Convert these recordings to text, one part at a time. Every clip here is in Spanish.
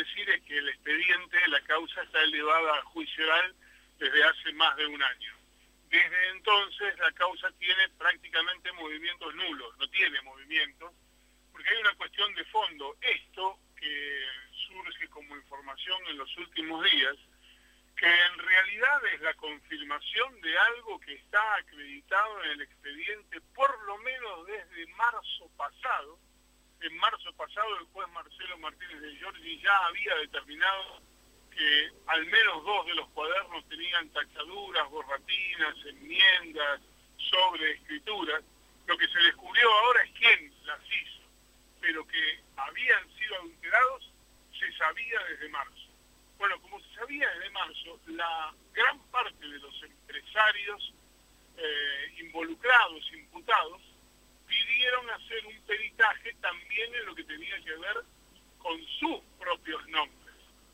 decir es que el expediente, la causa está elevada a juicio oral desde hace más de un año. Desde entonces la causa tiene prácticamente movimientos nulos, no tiene movimientos, porque hay una cuestión de fondo. Esto que surge como información en los últimos días, que en realidad es la confirmación de algo que está acreditado en el expediente por lo menos desde marzo pasado. En marzo pasado el juez Marcelo Martínez de Giorgi ya había determinado que al menos 2 de los cuadernos tenían tachaduras, borratinas, enmiendas, sobreescrituras. Lo que se descubrió ahora es quién las hizo, pero que habían sido adulterados se sabía desde marzo. Bueno, como se sabía desde marzo, la gran parte de los empresarios involucrados, imputados, pidieron hacer un peritaje también en lo que tenía que ver con sus propios nombres.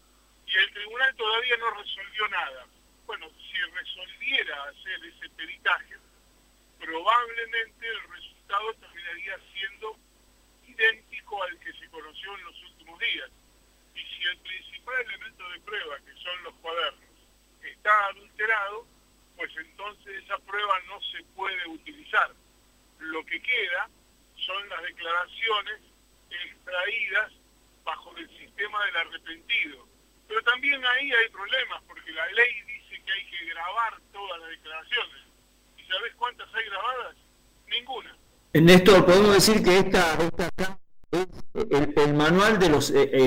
Y el tribunal todavía no resolvió nada. Bueno, si resolviera hacer ese peritaje, probablemente el resultado terminaría siendo idéntico al que se conoció en los últimos días. Y si el principal elemento de prueba, que son los cuadernos, está adulterado, pues entonces esa prueba no se puede utilizar. Lo que queda son las declaraciones extraídas bajo el sistema del arrepentido. Pero también ahí hay problemas, porque la ley dice que hay que grabar todas las declaraciones. ¿Y sabés cuántas hay grabadas? Ninguna. Néstor, podemos decir que esta acá es el manual de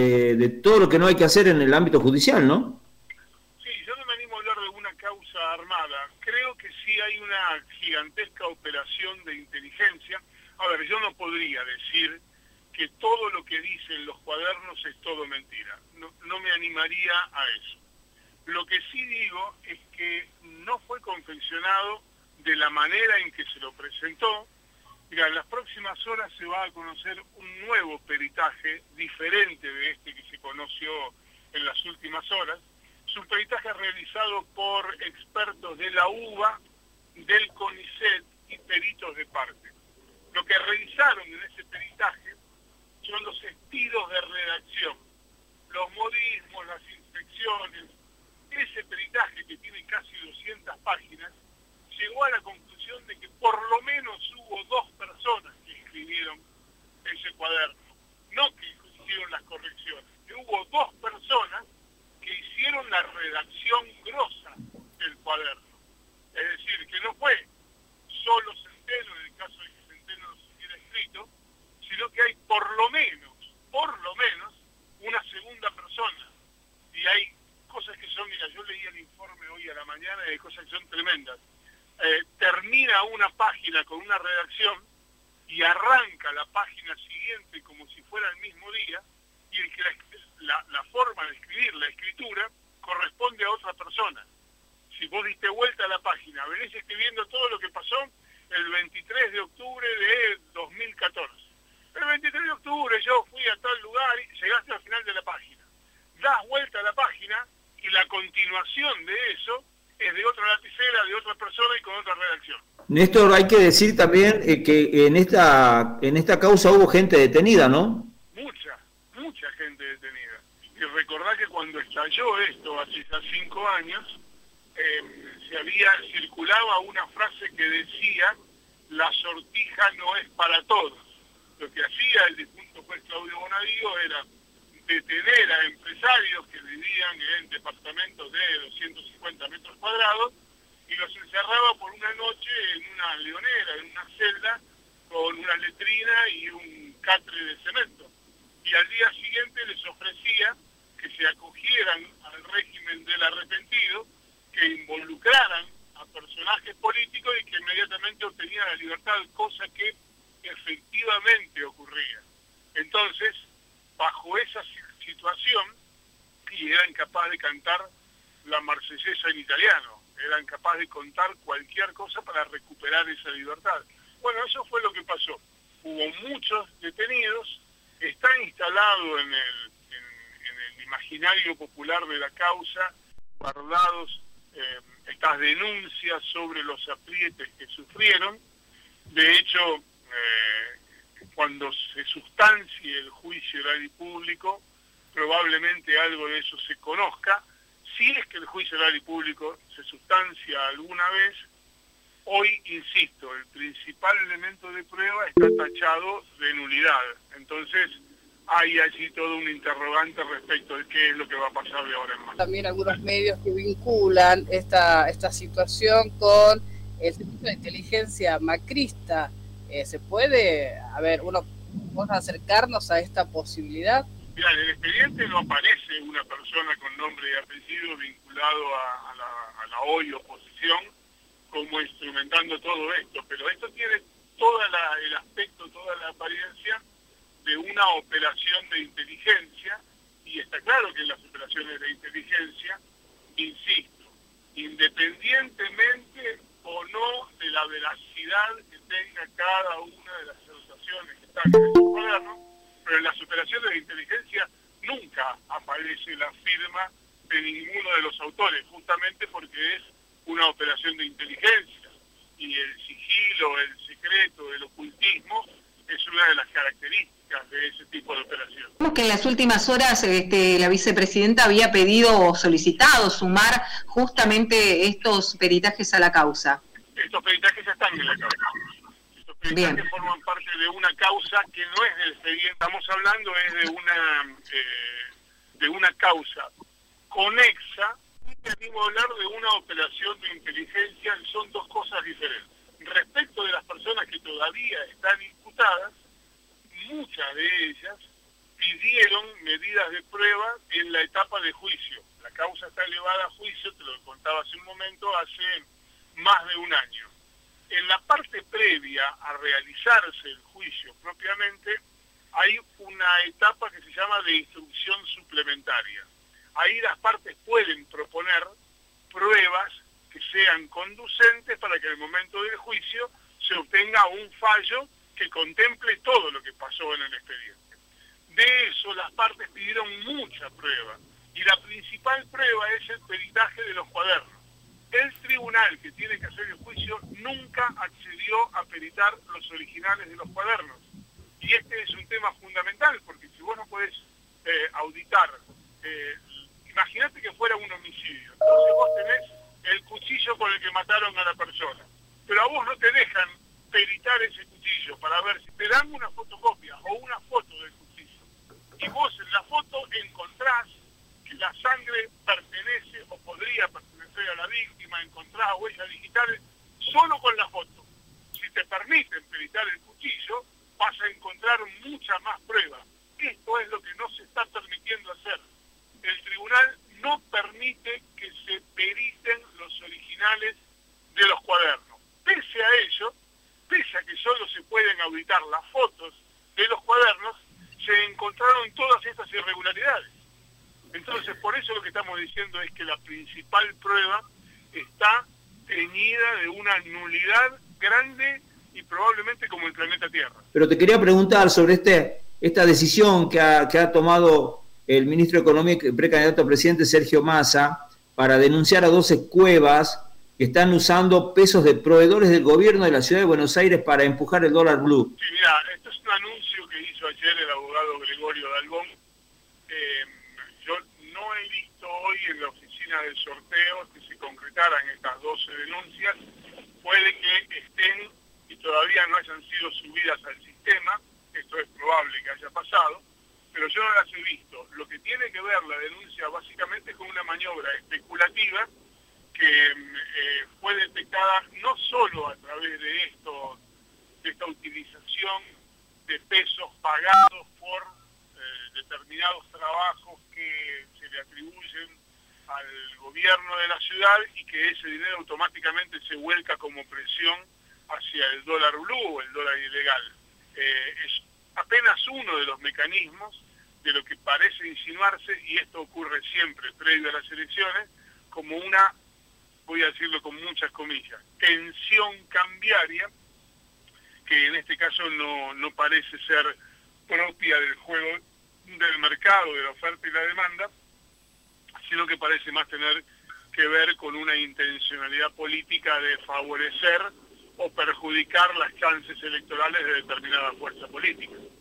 de todo lo que no hay que hacer en el ámbito judicial, ¿no? Sí, yo no me animo a hablar de una causa armada. Creo que sí hay una gigantesca operación de inteligencia. A ver, yo no podría decir que todo lo que dicen los cuadernos es todo mentira. No me animaría a eso. Lo que sí digo es que no fue confeccionado de la manera en que se lo presentó. Mira, en las próximas horas se va a conocer un nuevo peritaje diferente de este que se conoció en las últimas horas. Es un peritaje realizado por expertos de la UBA, del CONICET y peritos de parte. Lo que realizaron en ese peritaje son los estilos de redacción, los modismos, las inflexiones. Ese peritaje, que tiene casi 200 páginas, llegó a la conclusión de que por lo menos hubo 2 personas que escribieron ese cuaderno, no que hicieron las correcciones, que hubo 2 personas que hicieron la redacción grosa del cuaderno. Es decir, que no fue solo Centeno, en el caso de que Centeno no se hubiera escrito, sino que hay por lo menos, una segunda persona. Y hay cosas que son, mira, yo leí el informe hoy a la mañana y hay cosas que son tremendas. Termina una página con una redacción y arranca la página siguiente como si fuera el mismo día, y el que la forma de escribir, la escritura, corresponde a otra persona. Si vos diste vuelta a la página, venís escribiendo todo lo que pasó el 23 de octubre de 2014. El 23 de octubre yo fui a tal lugar y llegaste al final de la página. Das vuelta a la página y la continuación de eso es de otra lapicera, de otra persona y con otra redacción. Néstor, hay que decir también que en esta causa hubo gente detenida, ¿no? Mucha gente detenida. Y recordá que cuando estalló esto hace ya 5 años, circulaba una frase que decía: la sortija no es para todos. Lo que hacía el difunto juez Claudio Bonadío era detener a empresarios que vivían en departamentos de 250 metros cuadrados y los encerraba por una noche en una leonera, en una celda, con una letrina y un catre de cemento. Y al día siguiente les ofrecía que se acogieran al régimen del arrepentido, que involucraran a personajes políticos y que inmediatamente obtenían la libertad, cosa que efectivamente ocurría. Entonces, bajo esa situación, y eran capaces de cantar la Marsellesa en italiano, eran capaces de contar cualquier cosa para recuperar esa libertad. Bueno, eso fue lo que pasó. Hubo muchos detenidos, está instalado en el imaginario popular de la causa, guardados estas denuncias sobre los aprietes que sufrieron. De hecho, cuando se sustancie el juicio oral y público, probablemente algo de eso se conozca. Si es que el juicio oral y público se sustancia alguna vez, hoy, insisto, el principal elemento de prueba está tachado de nulidad. Entonces, hay allí todo un interrogante respecto de qué es lo que va a pasar de ahora en más. También algunos medios que vinculan esta situación con el servicio de inteligencia macrista. ¿Se puede, vamos a acercarnos a esta posibilidad? Mira, en el expediente no aparece una persona con nombre y apellido vinculado a la hoy oposición como instrumentando todo esto, pero esto tiene todo el aspecto, toda la apariencia de una operación de inteligencia, y está claro que en las operaciones de inteligencia, insisto, independientemente o no de la veracidad que tenga cada una de las acusaciones que están en el cuaderno, pero en las operaciones de inteligencia nunca aparece la firma de ninguno de los autores, justamente porque es una operación de inteligencia, y el sigilo, el secreto, el ocultismo es una de las características de ese tipo de operación. Vemos que en las últimas horas la vicepresidenta había pedido o solicitado sumar justamente estos peritajes a la causa. Estos peritajes ya están en la causa. Estos peritajes forman parte de una causa que no es del expediente. Estamos hablando es de una causa conexa, y animo a hablar de una operación de inteligencia, son dos cosas diferentes. Respecto de las personas que todavía están imputadas, muchas de ellas pidieron medidas de prueba en la etapa de juicio. La causa está elevada a juicio, te lo contaba hace un momento, hace más de un año. En la parte previa a realizarse el juicio propiamente, hay una etapa que se llama de instrucción suplementaria. Ahí las partes pueden proponer pruebas que sean conducentes para que en el momento del juicio se obtenga un fallo que contemple todo lo que pasó en el expediente. De eso las partes pidieron mucha prueba, y la principal prueba es el peritaje de los cuadernos. El tribunal que tiene que hacer el juicio nunca accedió a peritar los originales de los cuadernos. Y este es un tema fundamental, porque si vos no podés auditar, imagínate que fuera un homicidio, entonces vos tenés el cuchillo con el que mataron a la persona, pero a vos no te dejan peritar ese cuchillo para ver si te dan una fotocopia o una foto del cuchillo, y vos en la foto encontrás que la sangre pertenece o podría pertenecer a la víctima, encontrás huellas digitales solo con la foto. Si te permiten peritar el cuchillo, vas a encontrar mucha más prueba. Esto es lo que no se está permitiendo hacer. El tribunal no permite que se periten los originales de los cuadernos. Pese a ello, pese a que solo se pueden auditar las fotos de los cuadernos, se encontraron todas estas irregularidades. Entonces, por eso lo que estamos diciendo es que la principal prueba está teñida de una nulidad grande y probablemente como el planeta Tierra. Pero te quería preguntar sobre esta decisión que ha tomado el ministro de Economía y precandidato a presidente Sergio Massa para denunciar a 12 cuevas que están usando pesos de proveedores del gobierno de la Ciudad de Buenos Aires para empujar el dólar blue. Sí, mira, esto es un anuncio que hizo ayer el abogado Gregorio Dalbón. Yo no he visto hoy en la oficina del sorteo que se concretaran estas 12 denuncias. Puede que estén y todavía no hayan sido subidas al sistema, esto es probable que haya pasado, pero yo no las he visto. Lo que tiene que ver la denuncia básicamente es con una maniobra especulativa que fue detectada no solo a través de esta utilización de pesos pagados por determinados trabajos que se le atribuyen al gobierno de la ciudad, y que ese dinero automáticamente se vuelca como presión hacia el dólar blue o el dólar ilegal. Es apenas uno de los mecanismos de lo que parece insinuarse, y esto ocurre siempre previo a las elecciones, como una, voy a decirlo con muchas comillas, tensión cambiaria, que en este caso no parece ser propia del juego del mercado, de la oferta y la demanda, sino que parece más tener que ver con una intencionalidad política de favorecer o perjudicar las chances electorales de determinada fuerza política.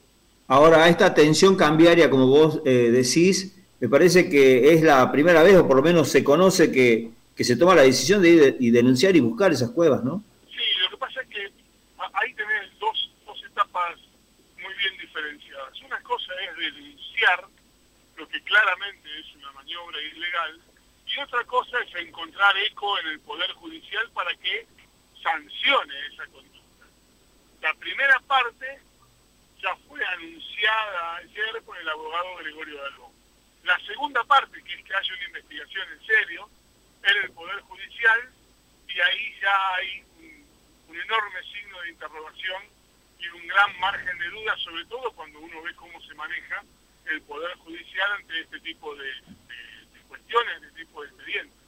Ahora, esta tensión cambiaria, como vos decís, me parece que es la primera vez, o por lo menos se conoce que se toma la decisión de ir y denunciar y buscar esas cuevas, ¿no? Sí, lo que pasa es que ahí tenés dos etapas muy bien diferenciadas. Una cosa es denunciar lo que claramente es una maniobra ilegal, y otra cosa es encontrar eco en el Poder Judicial para que sancione esa conducta. La primera parte ya fue anunciada ayer por el abogado Gregorio Dalbón. La segunda parte, que es que haya una investigación en serio en el Poder Judicial, y ahí ya hay un enorme signo de interrogación y un gran margen de duda, sobre todo cuando uno ve cómo se maneja el Poder Judicial ante este tipo de cuestiones, de este tipo de expedientes.